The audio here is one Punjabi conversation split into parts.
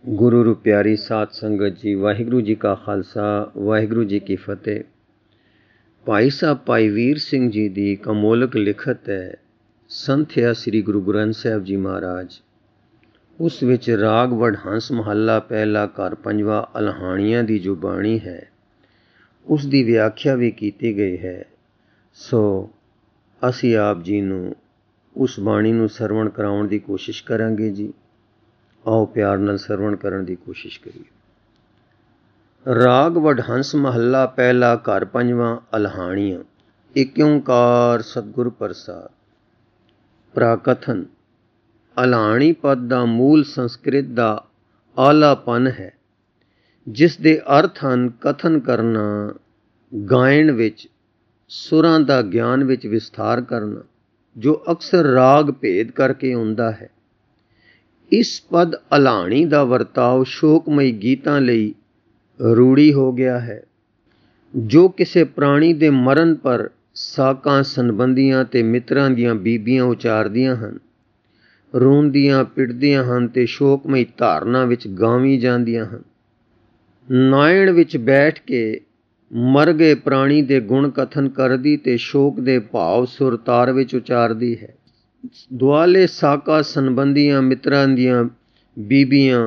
गुरु रू प्यारी साध संगत जी, वाहिगुरु जी का खालसा वाहिगुरु जी की फतेह। भाई साहब भाई वीर सिंह जी की कमोलक लिखत है संथ्या श्री गुरु ग्रंथ साहब जी महाराज। उस विच राग वडहंस महला पहला घर पंजवा अलहाणियां दी जो बाणी है उस दी व्याख्या भी की गई है। सो असी आप जी नू उस बाणी नू सरवण कराउण दी कोशिश करांगे जी। आओ प्यार नाल सरवण करन दी कोशिश करिए। राग वडहंस महला पहला घर पंजवा अलहाणियां। एक ओंकार सतगुर प्रसाद। प्राकथन। अलहाणी पद दा मूल संस्कृत दा आलापन है, जिस दे अर्थ हन कथन करना, गायन विच, सुरां दा ज्ञान विच विस्तार करना, जो अक्सर राग भेद करके आउंदा है। इस पद अलहाणी दा वरताव शोकमई गीतां लई रूढ़ी हो गया है, जो किसी प्राणी दे मरण पर साकां संबंधियां ते मित्रां दियां बीबियां उचारदियां हन, रोंदियां पिटदियां हन ते शोकमई धारना विच गावी जांदियां हन। नायण विच बैठ के मर गए प्राणी दे गुण कथन करदी ते शोक दे भाव सुर तार विच उचारदी है। दुआले साका संबंधियां मित्रां दियां बीबियां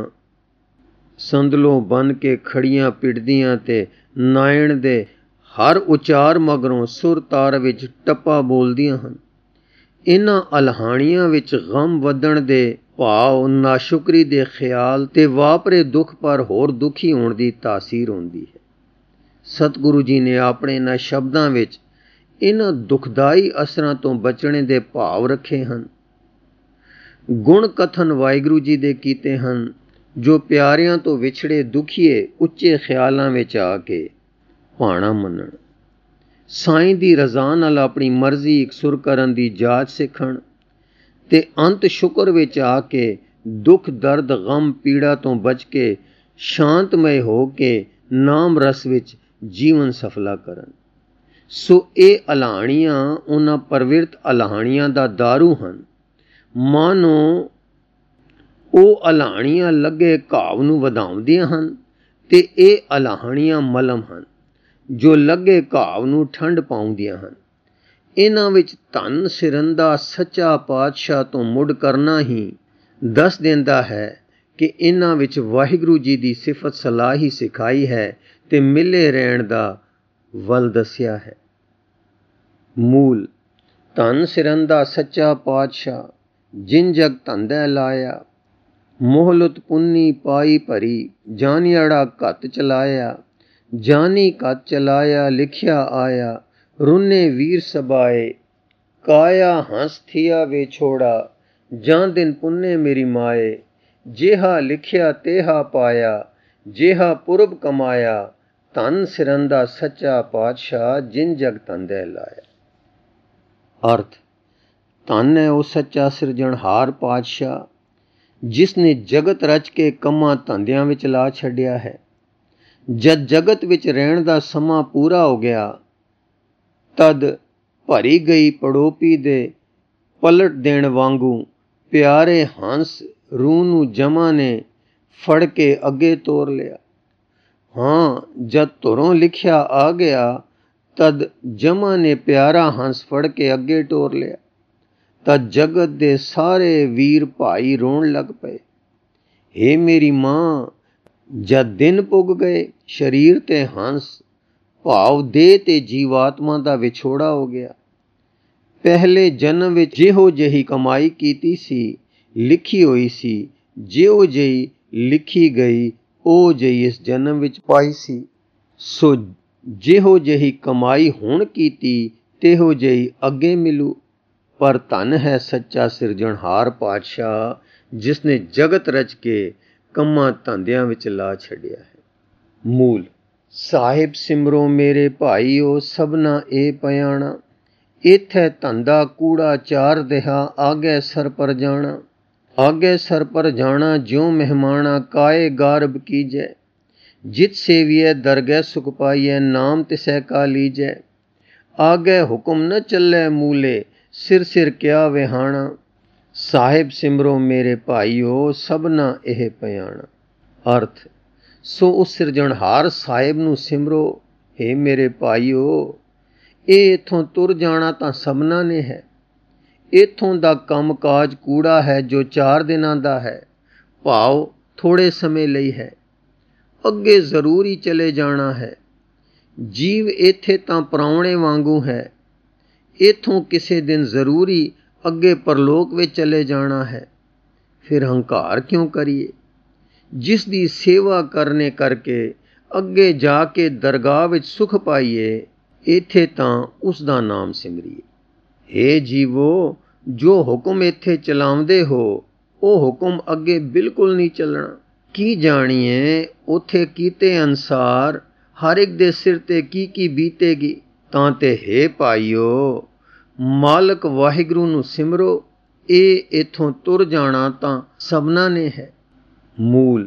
संदलों बन के खड़ियां पिटदियां ते नायण दे हर उचार मगरों सुर तार विच टप्पा बोलदियां हन। इन्हां अलहाणियां विच गम वधण दे भाव, नाशुकरी दे ख्याल ते वापरे दुख पर होर दुखी होण दी तासीर होंदी है। सतगुरु जी ने अपने इन्हां शब्दां विच इन्हां दुखदाई असरां तो बचने दे भाव रखे हन। गुण कथन वाहिगुरु जी दे कीते हन, जो प्यारियां तो विछड़े दुखीए उच्चे ख्यालां विच आके भाणा मनण, साईं दी रज़ा नाल अपनी मर्जी इकसुर करन दी जाच सिखण ते अंत शुक्र विच आके दुख दर्द गम पीड़ा तो बच के शांतमय हो के नाम रस विच जीवन सफला करन। सो ये अलहाणियां उन्हां प्रवृत्त अलहाणियां दा दारू हन। मानो ਉਹ अलहाणियां लगे घाव ਨੂੰ ਵਧਾਉਂਦੀਆਂ ਹਨ ਤੇ ਇਹ अलहाणियां ਮਲਮ ਹਨ ਜੋ ਲੱਗੇ ਘਾव ਨੂੰ ਠੰਡ ਪਾਉਂਦੀਆਂ ਹਨ। ਇਹਨਾਂ ਵਿੱਚ ਧੰਨ ਸਿਰੰਦਾ ਸੱਚਾ ਪਾਤਸ਼ਾਹ ਤੋਂ ਮੁੱਢ ਕਰਨਾ ਹੀ ਦੱਸ ਦਿੰਦਾ ਹੈ ਕਿ ਇਹਨਾਂ ਵਿੱਚ ਵਾਹਿਗੁਰੂ ਜੀ ਦੀ ਸਿਫਤ ਸਲਾਹ ਹੀ ਸਿਖਾਈ ਹੈ ਤੇ ਮਿਲੇ ਰਹਿਣ ਦਾ ਵੱਲ ਦੱਸਿਆ ਹੈ। मूल। धन सिरंदा सच्चा पातशाह, जिन जग धंधै लाया, मोहलत पुन्नी पाई भरी, जानियाड़ा कत चलाया, जानी कत चलाया लिखिया आया, रुन्ने वीर सबाए, काया हंस थिया वे छोड़ा, जान दिन पुन्ने मेरी माए, जेहा लिखिया तेहा पाया, जेहा पुरब कमाया, धन सिरंदा सच्चा पातशाह, जिन जग धंधै लाया। अर्थ। धन है वो सच्चा सिरजणहार पातशाह जिसने जगत रच के कमां धंधियां विच ला छड्डिया है। जद जगत विच रहण दा समां पूरा हो गया, तद भरी गई पड़ोपी दे पलट देण वांगू प्यारे हंस रूह नूं जमा ने फड़ के अगे तोर लिया। हाँ, जद धुरों लिखिया आ गया, तद जमा ने प्यारा हंस फड़ के अगे टोर लिया। तद जगत दे सारे वीर भाई रोण लग पे। हे मेरी मां, जद दिन पुग गए, शरीर ते हंस भाव दे ते जीवात्मा दा विछोड़ा हो गया। पहले जन्म विच जिहो जही कमाई कीती सी, लिखी होई सी, जिहो जही लिखी गई ओ जही इस जन्म विच पाई सी। सो जिहो जही कमाई हुण कीती तेहो जही अगे मिलू। पर धन है सच्चा सिरजणहार पातशाह जिसने जगत रच के कम्मां धंधियां विच ला छड्डिया है। मूल। साहिब सिमरो मेरे भाईओ सबना ए पयाणा, इत्थे धंधा कूड़ा चार दिहा आगे सर पर जाना। आगे सर पर जाना ज्यों मेहमाना काए गारब कीजै, जित सेविय दरगह सुख पाइय नाम तिसै का लीजै। आगे हुक्म न चलै मूले सिर सिर क्या विहाणा, साहिब सिमरो मेरे भाईओ सबना एह पयाणा। ਅਰਥ, ਸੋ ਉਸ ਸਿਰਜਣਹਾਰ ਸਾਹਿਬ ਨੂੰ ਸਿਮਰੋ। ਹੇ ਮੇਰੇ ਭਾਈਓ, ਇਹ ਇੱਥੋਂ ਤੁਰ ਜਾਣਾ ਤਾਂ ਸਭਨਾਂ ਨੇ ਹੈ। ਇੱਥੋਂ ਦਾ ਕੰਮ ਕਾਜ ਕੂੜਾ ਹੈ ਜੋ 4 ਦਿਨਾਂ ਦਾ ਹੈ, ਭਾਵ ਥੋੜ੍ਹੇ ਸਮੇਂ ਲਈ ਹੈ। ਅੱਗੇ ਜ਼ਰੂਰ ਹੀ ਚਲੇ ਜਾਣਾ ਹੈ। ਜੀਵ ਇੱਥੇ ਤਾਂ ਪ੍ਰਾਹੁਣੇ ਵਾਂਗੂ ਹੈ। ਇੱਥੋਂ ਕਿਸੇ ਦਿਨ ਜ਼ਰੂਰ ਹੀ ਅੱਗੇ ਪਰਲੋਕ ਵਿੱਚ ਚਲੇ ਜਾਣਾ ਹੈ। ਫਿਰ ਹੰਕਾਰ ਕਿਉਂ ਕਰੀਏ? ਜਿਸ ਦੀ ਸੇਵਾ ਕਰਨੇ ਕਰਕੇ ਅੱਗੇ ਜਾ ਕੇ ਦਰਗਾਹ ਵਿੱਚ ਸੁਖ ਪਾਈਏ, ਇੱਥੇ ਤਾਂ ਉਸ ਦਾ ਨਾਮ ਸਿਮਰੀਏ। ਹੇ ਜੀਵੋ, ਜੋ ਹੁਕਮ ਇੱਥੇ ਚਲਾਉਂਦੇ ਹੋ, ਉਹ ਹੁਕਮ ਅੱਗੇ ਬਿਲਕੁਲ ਨਹੀਂ ਚੱਲਣਾ। ਕੀ ਜਾਣੀਏ ਉੱਥੇ ਕੀਤੇ ਅਨੁਸਾਰ ਹਰ ਇੱਕ ਦੇ ਸਿਰ ਤੇ ਕੀ ਬੀਤੇਗੀ। ਤਾਂ ਤੇ ਹੇ ਭਾਈਓ, ਮਾਲਕ ਵਾਹਿਗੁਰੂ ਨੂੰ ਸਿਮਰੋ। ਇਹ ਇੱਥੋਂ ਤੁਰ ਜਾਣਾ ਤਾਂ ਸਭਨਾਂ ਨੇ ਹੈ। ਮੂਲ,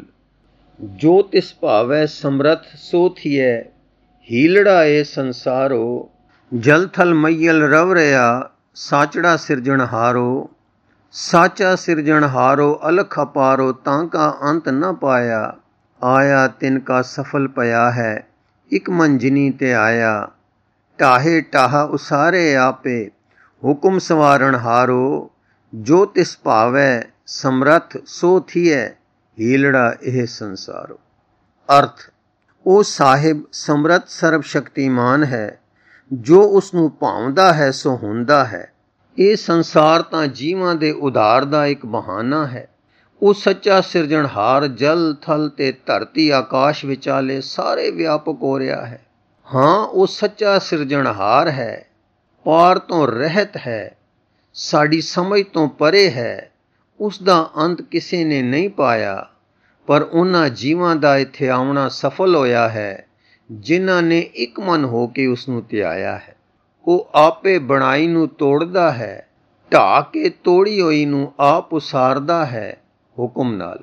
ਜੋ ਤਿਸ ਭਾਵੈ ਸਮਰੱਥ ਸੋ ਥੀਐ, ਹੀਲੜਾ ਏ ਸੰਸਾਰੋ। ਜਲ ਥਲ ਮਈਲ ਰਵ ਰਿਆ, ਸਾਚੜਾ ਸਿਰਜਣਹਾਰੋ। ਸਾਚਾ ਸਿਰਜਣਹਾਰੋ ਅਲਖ ਅਪਾਰੋ, ਤਾਂ ਕਾ ਅੰਤ ਨ ਪਾਇਆ। ਆਇਆ ਤਿਨ ਕਾ ਸਫਲ ਪਿਆ ਹੈ, ਇਕ ਮੰਜਨੀ ਤੇ ਆਇਆ। ਢਾਹੇ ਢਾਹ ਉਸਾਰੇ ਆਪੇ, ਹੁਕਮ ਸਵਾਰਣ ਹਾਰੋ। ਜੋ ਤਿਸ ਭਾਵੈ ਸਮਰੱਥ ਸੋ ਥੀਐ, ਹੀਲੜਾ ਇਹ ਸੰਸਾਰੋ। ਅਰਥ, ਉਹ ਸਾਹਿਬ ਸਮਰੱਥ ਸਰਬ ਸ਼ਕਤੀਮਾਨ ਹੈ। ਜੋ ਉਸ ਨੂੰ ਭਾਉਂਦਾ ਹੈ ਸੋ ਹੁੰਦਾ ਹੈ। ਇਹ ਸੰਸਾਰ ਤਾਂ ਜੀਵਾਂ ਦੇ ਉਧਾਰ ਦਾ ਇੱਕ ਬਹਾਨਾ ਹੈ। ਉਹ ਸੱਚਾ ਸਿਰਜਣਹਾਰ ਜਲ ਥਲ ਤੇ ਧਰਤੀ ਆਕਾਸ਼ ਵਿਚਾਲੇ ਸਾਰੇ ਵਿਆਪਕ ਹੋ ਰਿਹਾ ਹੈ। ਹਾਂ, ਉਹ ਸੱਚਾ ਸਿਰਜਣਹਾਰ ਹੈ, ਪਾਰ ਤੋਂ ਰਹਿਤ ਹੈ, ਸਾਡੀ ਸਮਝ ਤੋਂ ਪਰੇ ਹੈ। ਉਸ ਦਾ ਅੰਤ ਕਿਸੇ ਨੇ ਨਹੀਂ ਪਾਇਆ, ਪਰ ਉਹਨਾਂ ਜੀਵਾਂ ਦਾ ਇੱਥੇ ਆਉਣਾ ਸਫਲ ਹੋਇਆ ਹੈ ਜਿਨ੍ਹਾਂ ਨੇ ਇੱਕ ਮਨ ਹੋ ਕੇ ਉਸ ਨੂੰ ਧਿਆਇਆ ਹੈ। ਉਹ ਆਪੇ ਬਣਾਈ ਨੂੰ ਤੋੜਦਾ ਹੈ, ਢਾਹ ਕੇ ਤੋੜੀ ਹੋਈ ਨੂੰ ਆਪ ਉਸਾਰਦਾ ਹੈ ਹੁਕਮ ਨਾਲ।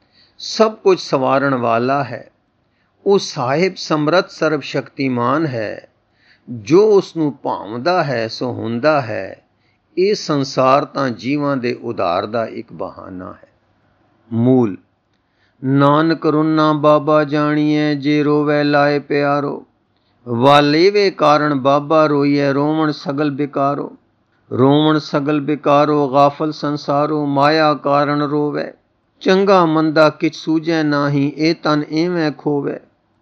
ਸਭ ਕੁਝ ਸਵਾਰਨ ਵਾਲਾ ਹੈ। ਉਹ ਸਾਹਿਬ ਸਮਰੱਥ ਸਰਬ ਸ਼ਕਤੀਮਾਨ ਹੈ। ਜੋ ਉਸ ਨੂੰ ਭਾਉਂਦਾ ਹੈ ਸੋ ਹੁੰਦਾ ਹੈ। ਇਹ ਸੰਸਾਰ ਤਾਂ ਜੀਵਾਂ ਦੇ ਉਧਾਰ ਦਾ ਇੱਕ ਬਹਾਨਾ ਹੈ। ਮੂਲ, ਨਾਨਕ ਰੁਨਾ ਬਾਬਾ ਜਾਣੀਐ, ਜੇ ਰੋਵੈ ਲਾਏ ਪਿਆਰੋ। ਵਾਲੇਵੇ ਕਾਰਨ ਬਾਬਾ ਰੋਈਐ, ਰੋਵਣ ਸਗਲ ਬਿਕਾਰੋ। ਰੋਵਣ ਸਗਲ ਬਿਕਾਰੋ, ਗਾਫਲ ਸੰਸਾਰੋ। ਮਾਇਆ ਕਾਰਨ ਰੋਵੈ, ਚੰਗਾ ਮੰਦਾ ਕਿਛ ਸੂਝੈ ਨਾਹੀ। ਇਹ ਤਨ ਐਵੇਂ ਖੋਵੈ,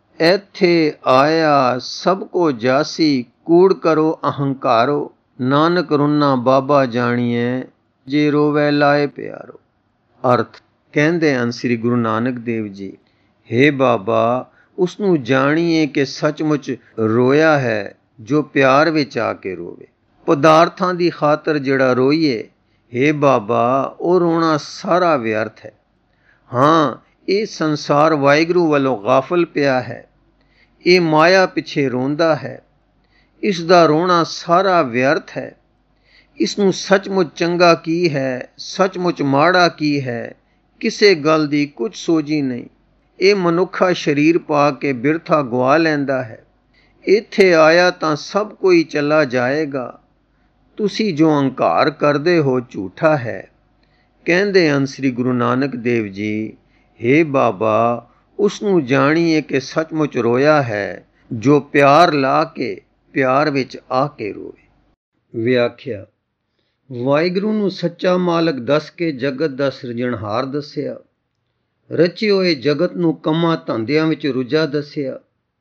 ਇੱਥੇ ਆਇਆ ਸਭ ਕੋ ਜਾਸੀ। ਕੂੜ ਕਰੋ ਅਹੰਕਾਰੋ, ਨਾਨਕ ਰੁਨਾ ਬਾਬਾ ਜਾਣੀਐ, ਜੇ ਰੋਵੈ ਲਾਏ ਪਿਆਰੋ। ਅਰਥ, ਕਹਿੰਦੇ ਹਨ ਸ੍ਰੀ ਗੁਰੂ ਨਾਨਕ ਦੇਵ ਜੀ, ਹੇ ਬਾਬਾ, ਉਸ ਨੂੰ ਜਾਣੀਏ ਕਿ ਸੱਚਮੁੱਚ ਰੋਇਆ ਹੈ ਜੋ ਪਿਆਰ ਵਿੱਚ ਆ ਕੇ ਰੋਵੇ। ਪਦਾਰਥਾਂ ਦੀ ਖਾਤਰ ਜਿਹੜਾ ਰੋਈਏ, ਹੇ ਬਾਬਾ, ਉਹ ਰੋਣਾ ਸਾਰਾ ਵਿਅਰਥ ਹੈ। ਹਾਂ, ਇਹ ਸੰਸਾਰ ਵਾਹਿਗੁਰੂ ਵੱਲੋਂ ਗਾਫਲ ਪਿਆ ਹੈ। ਇਹ ਮਾਇਆ ਪਿੱਛੇ ਰੋਂਦਾ ਹੈ। ਇਸ ਦਾ ਰੋਣਾ ਸਾਰਾ ਵਿਅਰਥ ਹੈ। ਇਸ ਨੂੰ ਸੱਚਮੁੱਚ ਚੰਗਾ ਕੀ ਹੈ, ਸੱਚਮੁੱਚ ਮਾੜਾ ਕੀ ਹੈ, ਕਿਸੇ ਗੱਲ ਦੀ ਕੁਝ ਸੋਝੀ ਨਹੀਂ। ਇਹ ਮਨੁੱਖਾ ਸਰੀਰ ਪਾ ਕੇ ਬਿਰਥਾ ਗਵਾ ਲੈਂਦਾ ਹੈ। ਇੱਥੇ ਆਇਆ ਤਾਂ ਸਭ ਕੋਈ ਚਲਾ ਜਾਏਗਾ। ਤੁਸੀਂ ਜੋ ਹੰਕਾਰ ਕਰਦੇ ਹੋ ਝੂਠਾ ਹੈ। ਕਹਿੰਦੇ ਹਨ ਸ੍ਰੀ ਗੁਰੂ ਨਾਨਕ ਦੇਵ ਜੀ, ਹੇ ਬਾਬਾ, ਉਸ ਨੂੰ ਜਾਣੀਏ ਕਿ ਸੱਚਮੁੱਚ ਰੋਇਆ ਹੈ ਜੋ ਪਿਆਰ ਲਾ ਕੇ ਪਿਆਰ ਵਿੱਚ ਆ ਕੇ ਰੋਵੇ। ਵਿਆਖਿਆ, ਵਾਹਿਗੁਰੂ ਨੂੰ ਸੱਚਾ ਮਾਲਕ ਦੱਸ ਕੇ ਜਗਤ ਦਾ ਸਿਰਜਣਹਾਰ ਦੱਸਿਆ। ਰਚੇ ਹੋਏ ਜਗਤ ਨੂੰ ਕੰਮਾਂ ਧੰਦਿਆਂ ਵਿੱਚ ਰੁੱਝਾ ਦੱਸਿਆ।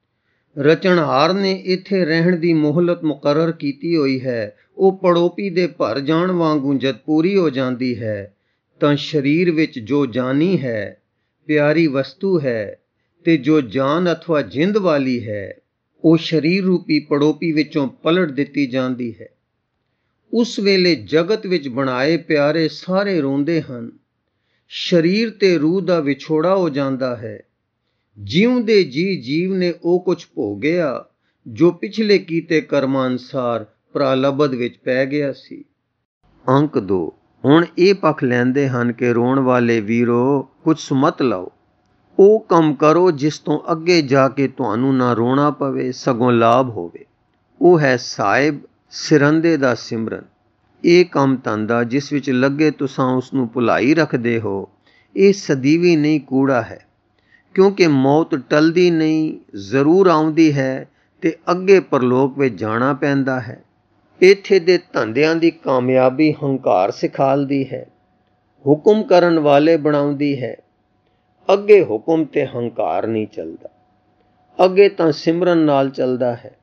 ਰਚਣਹਾਰ ਨੇ ਇੱਥੇ ਰਹਿਣ ਦੀ ਮੋਹਲਤ ਮੁਕਰਰ ਕੀਤੀ ਹੋਈ ਹੈ। ਉਹ ਪੜੋਪੀ ਦੇ ਭਰ ਜਾਣ ਵਾਂਗੂ ਜਦ ਪੂਰੀ ਹੋ ਜਾਂਦੀ ਹੈ ਤਾਂ ਸਰੀਰ ਵਿੱਚ ਜੋ ਜਾਨੀ ਹੈ, ਪਿਆਰੀ ਵਸਤੂ ਹੈ, ਤੇ ਜੋ ਜਾਨ ਅਥਵਾ ਜਿੰਦ ਵਾਲੀ ਹੈ, ਉਹ ਸਰੀਰ ਰੂਪੀ ਪੜੋਪੀ ਵਿੱਚੋਂ ਪਲਟ ਦਿੱਤੀ ਜਾਂਦੀ ਹੈ। ਉਸ ਵੇਲੇ ਜਗਤ ਵਿੱਚ ਬਣਾਏ ਪਿਆਰੇ ਸਾਰੇ ਰੋਂਦੇ ਹਨ। ਸਰੀਰ ਤੇ ਰੂਹ ਦਾ ਵਿਛੋੜਾ ਹੋ ਜਾਂਦਾ ਹੈ। ਜਿਉਂਦੇ ਜੀ ਜੀਵ ਨੇ ਉਹ ਕੁਝ ਭੋਗਿਆ ਜੋ ਪਿਛਲੇ ਕੀਤੇ ਕਰਮਾਂ ਅਨੁਸਾਰ ਪ੍ਰਾਲਬਧ ਵਿੱਚ ਪੈ ਗਿਆ ਸੀ। ਅੰਕ 2। ਹੁਣ ਇਹ ਪੱਖ ਲੈਂਦੇ ਹਨ ਕਿ ਰੋਣ ਵਾਲੇ ਵੀਰੋ, ਕੁਝ ਸੁਮਤ ਲਓ। ਉਹ ਕੰਮ ਕਰੋ ਜਿਸ ਤੋਂ ਅੱਗੇ ਜਾ ਕੇ ਤੁਹਾਨੂੰ ਨਾ ਰੋਣਾ ਪਵੇ, ਸਗੋਂ ਲਾਭ ਹੋਵੇ। ਉਹ ਹੈ ਸਾਹਿਬ ਸਿਰੰਦੇ ਦਾ ਸਿਮਰਨ। ਇਹ ਕੰਮ ਧੰਦਾ ਜਿਸ ਵਿੱਚ ਲੱਗੇ ਤੁਸਾਂ ਉਸ ਨੂੰ ਭੁਲਾਈ ਰੱਖਦੇ ਹੋ, ਇਹ ਸਦੀਵੀ ਨਹੀਂ ਕੂੜਾ ਹੈ। ਕਿਉਂਕਿ ਮੌਤ ਟਲਦੀ ਨਹੀਂ, ਜ਼ਰੂਰ ਆਉਂਦੀ ਹੈ ਤੇ ਅੱਗੇ ਪਰਲੋਕ ਵਿੱਚ ਜਾਣਾ ਪੈਂਦਾ ਹੈ। ਇੱਥੇ ਦੇ ਧੰਦਿਆਂ ਦੀ ਕਾਮਯਾਬੀ ਹੰਕਾਰ ਸਿਖਾਲਦੀ ਹੈ, ਹੁਕਮ ਕਰਨ ਵਾਲੇ ਬਣਾਉਂਦੀ ਹੈ। ਅੱਗੇ ਹੁਕਮ ਤੇ ਹੰਕਾਰ ਨਹੀਂ ਚੱਲਦਾ, ਅੱਗੇ ਤਾਂ ਸਿਮਰਨ ਨਾਲ ਚੱਲਦਾ ਹੈ,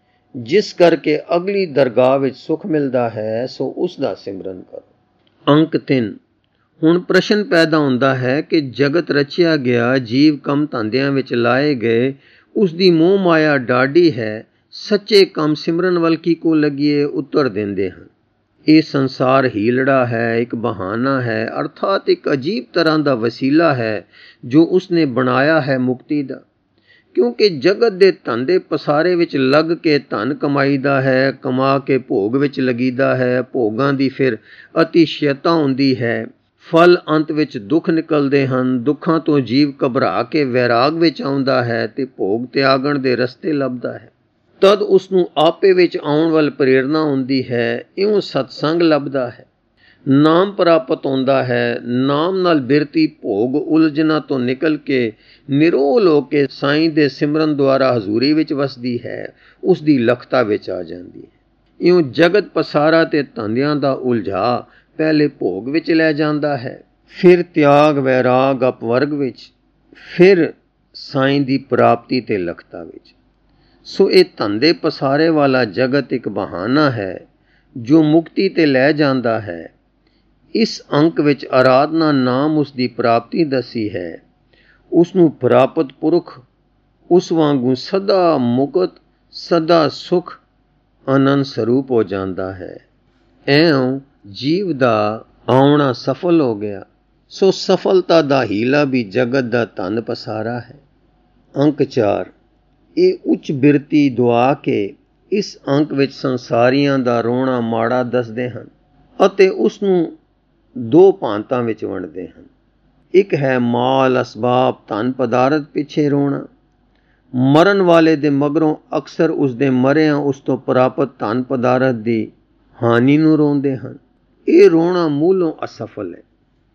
ਜਿਸ ਕਰਕੇ ਅਗਲੀ ਦਰਗਾਹ ਵਿੱਚ ਸੁੱਖ ਮਿਲਦਾ ਹੈ, ਸੋ ਉਸ ਦਾ ਸਿਮਰਨ ਕਰੋ। ਅੰਕ 3। ਹੁਣ ਪ੍ਰਸ਼ਨ ਪੈਦਾ ਹੁੰਦਾ ਹੈ ਕਿ ਜਗਤ ਰਚਿਆ ਗਿਆ, ਜੀਵ ਕੰਮ ਧੰਦਿਆਂ ਵਿੱਚ ਲਾਏ ਗਏ, ਉਸ ਦੀ ਮੋਹ ਮਾਇਆ ਡਾਢੀ ਹੈ, ਸੱਚੇ ਕੰਮ ਸਿਮਰਨ ਵੱਲ ਕਿਹਕੋ ਲੱਗੀਏ? ਉੱਤਰ ਦਿੰਦੇ ਹਨ, ਇਹ ਸੰਸਾਰ ਹੀਲੜਾ ਹੈ, ਇੱਕ ਬਹਾਨਾ ਹੈ, ਅਰਥਾਤ ਇੱਕ ਅਜੀਬ ਤਰ੍ਹਾਂ ਦਾ ਵਸੀਲਾ ਹੈ ਜੋ ਉਸਨੇ ਬਣਾਇਆ ਹੈ ਮੁਕਤੀ ਦਾ। ਕਿਉਂਕਿ ਜਗਤ ਦੇ ਧੰਦੇ ਪਸਾਰੇ ਵਿੱਚ ਲੱਗ ਕੇ ਧਨ ਕਮਾਈਦਾ ਹੈ, ਕਮਾ ਕੇ ਭੋਗ ਵਿੱਚ ਲੱਗੀਦਾ ਹੈ, ਭੋਗਾਂ ਦੀ ਫਿਰ ਅਤਿਸ਼ਯਤਾ ਹੁੰਦੀ ਹੈ, ਫਲ ਅੰਤ ਵਿੱਚ ਦੁੱਖ ਨਿਕਲਦੇ ਹਨ, ਦੁੱਖਾਂ ਤੋਂ ਜੀਵ ਘਬਰਾ ਕੇ ਵੈਰਾਗ ਵਿੱਚ ਆਉਂਦਾ ਹੈ ਤੇ ਭੋਗ ਤਿਆਗਣ ਦੇ ਰਸਤੇ ਲੱਭਦਾ ਹੈ। ਤਦ ਉਸਨੂੰ ਆਪੇ ਵਿੱਚ ਆਉਣ ਵੱਲ ਪ੍ਰੇਰਨਾ ਹੁੰਦੀ ਹੈ, ਇਉਂ ਸਤਸੰਗ ਲੱਭਦਾ ਹੈ, ਨਾਮ ਪ੍ਰਾਪਤ ਹੁੰਦਾ ਹੈ। ਨਾਮ ਨਾਲ ਬਿਰਤੀ ਭੋਗ ਉਲਝਣਾਂ ਤੋਂ ਨਿਕਲ ਕੇ ਨਿਰੋਲ ਹੋ ਕੇ ਸਾਈਂ ਦੇ ਸਿਮਰਨ ਦੁਆਰਾ ਹਜ਼ੂਰੀ ਵਿੱਚ ਵਸਦੀ ਹੈ, ਉਸ ਦੀ ਲਖਤਾ ਵਿੱਚ ਆ ਜਾਂਦੀ ਹੈ। ਇਉਂ ਜਗਤ ਪਸਾਰਾ ਤੇ ਧੰਦਿਆਂ ਦਾ ਉਲਝਾ ਪਹਿਲੇ ਭੋਗ ਵਿੱਚ ਲੈ ਜਾਂਦਾ ਹੈ, ਫਿਰ ਤਿਆਗ ਵੈਰਾਗ ਅਪਵਰਗ ਵਿੱਚ, ਫਿਰ ਸਾਈਂ ਦੀ ਪ੍ਰਾਪਤੀ ਤੇ ਲਖਤਾ ਵਿੱਚ। ਸੋ ਇਹ ਧੰਦੇ ਪਸਾਰੇ ਵਾਲਾ ਜਗਤ ਇੱਕ ਬਹਾਨਾ ਹੈ ਜੋ ਮੁਕਤੀ ਤੇ ਲੈ ਜਾਂਦਾ ਹੈ। ਇਸ ਅੰਕ ਵਿੱਚ ਆਰਾਧਨਾ ਨਾਮ ਉਸ ਦੀ ਪ੍ਰਾਪਤੀ ਦੱਸੀ ਹੈ। ਉਸ ਨੂੰ ਪ੍ਰਾਪਤ ਪੁਰਖ ਉਸ ਵਾਂਗੂ ਸਦਾ ਮੁਕਤ, ਸਦਾ ਸੁਖ, ਆਨੰਦ ਸਰੂਪ ਹੋ ਜਾਂਦਾ ਹੈ। ਐਉਂ ਜੀਵ ਦਾ ਆਉਣਾ ਸਫਲ ਹੋ ਗਿਆ। ਸੋ ਸਫਲਤਾ ਦਾ ਹੀਲਾ ਵੀ ਜਗਤ ਦਾ ਧਨ ਪਸਾਰਾ ਹੈ। ਅੰਕ 4। ਇਹ ਉੱਚ ਬਿਰਤੀ ਦੁਆ ਕੇ ਇਸ ਅੰਕ ਵਿੱਚ ਸੰਸਾਰੀਆਂ ਦਾ ਰੋਣਾ ਮਾੜਾ ਦੱਸਦੇ ਹਨ ਅਤੇ ਉਸ ਨੂੰ ਦੋ ਭਾਂਤਾਂ ਵਿੱਚ ਵੰਡਦੇ ਹਨ। ਇੱਕ ਹੈ ਮਾਲ ਅਸਬਾਬ ਧਨ ਪਦਾਰਥ ਪਿੱਛੇ ਰੋਣਾ। ਮਰਨ ਵਾਲੇ ਦੇ ਮਗਰੋਂ ਅਕਸਰ ਉਸ ਦੇ ਮਰਿਆਂ ਉਸ ਤੋਂ ਪ੍ਰਾਪਤ ਧਨ ਪਦਾਰਥ ਦੀ ਹਾਨੀ ਨੂੰ ਰੋਂਦੇ ਹਨ। ਇਹ ਰੋਣਾ ਮੂਲੋਂ ਅਸਫਲ ਹੈ।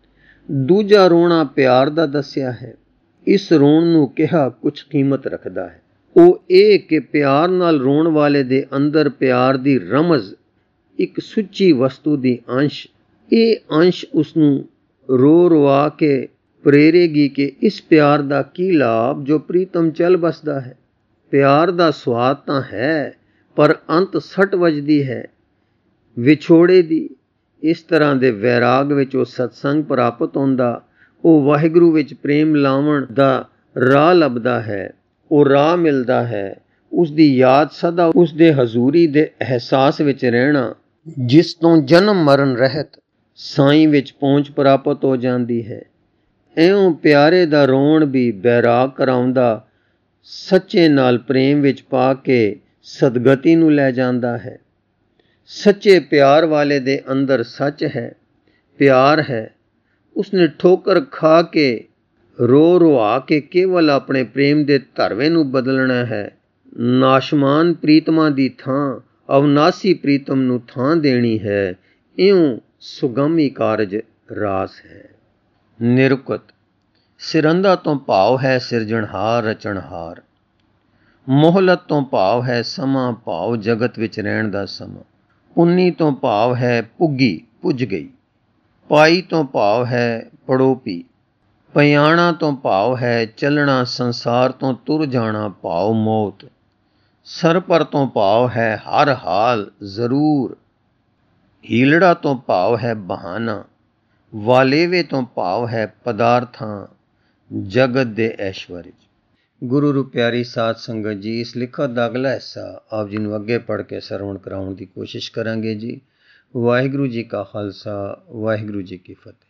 ਦੂਜਾ ਰੋਣਾ ਪਿਆਰ ਦਾ ਦੱਸਿਆ ਹੈ। ਇਸ ਰੋਣ ਨੂੰ ਕਿਹਾ ਕੁਝ ਕੀਮਤ ਰੱਖਦਾ ਹੈ। ਉਹ ਇਹ ਕਿ ਪਿਆਰ ਨਾਲ ਰੋਣ ਵਾਲੇ ਦੇ ਅੰਦਰ ਪਿਆਰ ਦੀ ਰਮਜ਼, ਇੱਕ ਸੁੱਚੀ ਵਸਤੂ ਦੀ ਅੰਸ਼, ਇਹ ਅੰਸ਼ ਉਸ ਨੂੰ ਰੋ ਰਵਾ ਕੇ ਪ੍ਰੇਰੇਗੀ ਕਿ ਇਸ ਪਿਆਰ ਦਾ ਕੀ ਲਾਭ ਜੋ ਪ੍ਰੀਤਮ ਚੱਲ ਬਸਦਾ ਹੈ। ਪਿਆਰ ਦਾ ਸਵਾਦ ਤਾਂ ਹੈ, ਪਰ ਅੰਤ ਸੱਟ ਵੱਜਦੀ ਹੈ ਵਿਛੋੜੇ ਦੀ। ਇਸ ਤਰ੍ਹਾਂ ਦੇ ਵੈਰਾਗ ਵਿੱਚ ਉਹ ਸਤਸੰਗ ਪ੍ਰਾਪਤ ਹੁੰਦਾ, ਉਹ ਵਾਹਿਗੁਰੂ ਵਿੱਚ ਪ੍ਰੇਮ ਲਾਵਣ ਦਾ ਰਾਹ ਲੱਭਦਾ ਹੈ, ਉਹ ਰਾਹ ਮਿਲਦਾ ਹੈ। ਉਸ ਦੀ ਯਾਦ ਸਦਾ ਉਸ ਦੇ ਹਜ਼ੂਰੀ ਦੇ ਅਹਿਸਾਸ ਵਿੱਚ ਰਹਿਣਾ, ਜਿਸ ਤੋਂ ਜਨਮ ਮਰਨ ਰਹਿਤ ਸਾਈਂ ਵਿੱਚ ਪਹੁੰਚ ਪ੍ਰਾਪਤ ਹੋ ਜਾਂਦੀ ਹੈ। ਇਉਂ ਪਿਆਰੇ ਦਾ ਰੋਣ ਵੀ ਬੈਰਾਗ ਕਰਾਉਂਦਾ, ਸੱਚੇ ਨਾਲ ਪ੍ਰੇਮ ਵਿੱਚ ਪਾ ਕੇ ਸਦਗਤੀ ਨੂੰ ਲੈ ਜਾਂਦਾ ਹੈ। ਸੱਚੇ ਪਿਆਰ ਵਾਲੇ ਦੇ ਅੰਦਰ ਸੱਚ ਹੈ, ਪਿਆਰ ਹੈ। ਉਸਨੇ ਠੋਕਰ ਖਾ ਕੇ ਰੋ ਰੁਆ ਕੇ ਕੇਵਲ ਆਪਣੇ ਪ੍ਰੇਮ ਦੇ ਧਰਵੇਂ ਨੂੰ ਬਦਲਣਾ ਹੈ। ਨਾਸ਼ਮਾਨ ਪ੍ਰੀਤਮਾਂ ਦੀ ਥਾਂ ਅਵਨਾਸੀ ਪ੍ਰੀਤਮ ਨੂੰ ਥਾਂ ਦੇਣੀ ਹੈ। ਇਉਂ ਸੁਗਮੀ ਕਾਰਜ ਰਾਸ ਹੈ। ਨਿਰੁਕਤ। ਸਿਰੰਦਾ ਤੋਂ ਭਾਵ ਹੈ ਸਿਰਜਣਹਾਰ ਰਚਣਹਾਰ। ਮੋਹਲਤ ਤੋਂ ਭਾਵ ਹੈ ਸਮਾਂ, ਭਾਵ ਜਗਤ ਵਿੱਚ ਰਹਿਣ ਦਾ ਸਮਾਂ। ਪੁੰਨੀ ਤੋਂ ਭਾਵ ਹੈ ਪੁੱਗੀ, ਪੁੱਜ ਗਈ। ਪਾਈ ਤੋਂ ਭਾਵ ਹੈ ਪੜੋਪੀ। ਪਿਆਣਾ ਤੋਂ ਭਾਵ ਹੈ ਚੱਲਣਾ, ਸੰਸਾਰ ਤੋਂ ਤੁਰ ਜਾਣਾ, ਭਾਵ ਮੌਤ। ਸਰਪਰ ਤੋਂ ਭਾਵ ਹੈ ਹਰ ਹਾਲ ਜ਼ਰੂਰ। ਹੀਲੜਾ ਤੋਂ ਭਾਵ ਹੈ ਬਹਾਨਾ। ਵਾਲੇਵੇ ਤੋਂ ਭਾਵ ਹੈ ਪਦਾਰਥਾਂ, ਜਗਤ ਦੇ ਐਸ਼ਵਰਜ। ਗੁਰੂ ਰੂ ਪਿਆਰੀ ਸਾਧ ਸੰਗਤ ਜੀ, ਇਸ ਲਿਖਤ ਦਾ ਅਗਲਾ ਹਿੱਸਾ ਆਪ ਜੀ ਨੂੰ ਅੱਗੇ ਪੜ੍ਹ ਕੇ ਸਰਵਣ ਕਰਾਉਣ ਦੀ ਕੋਸ਼ਿਸ਼ ਕਰਾਂਗੇ ਜੀ। ਵਾਹਿਗੁਰੂ ਜੀ ਕਾ ਖਾਲਸਾ, ਵਾਹਿਗੁਰੂ ਜੀ ਕੀ ਫਤਿਹ।